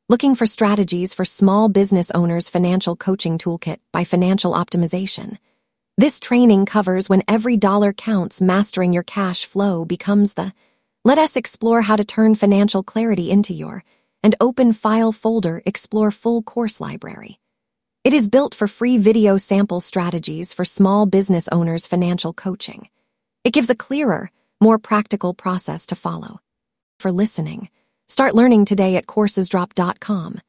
Looking for strategies for small business owners' financial coaching toolkit by Financial Optimization. This training covers when every dollar counts. Mastering your cash flow becomes the let us explore how to turn financial clarity into your and open file folder. Explore full course library. It is built for free video sample strategies for small business owners' financial coaching. It gives a clearer, more practical process to follow. For listening, start learning today at coursesdrop.com.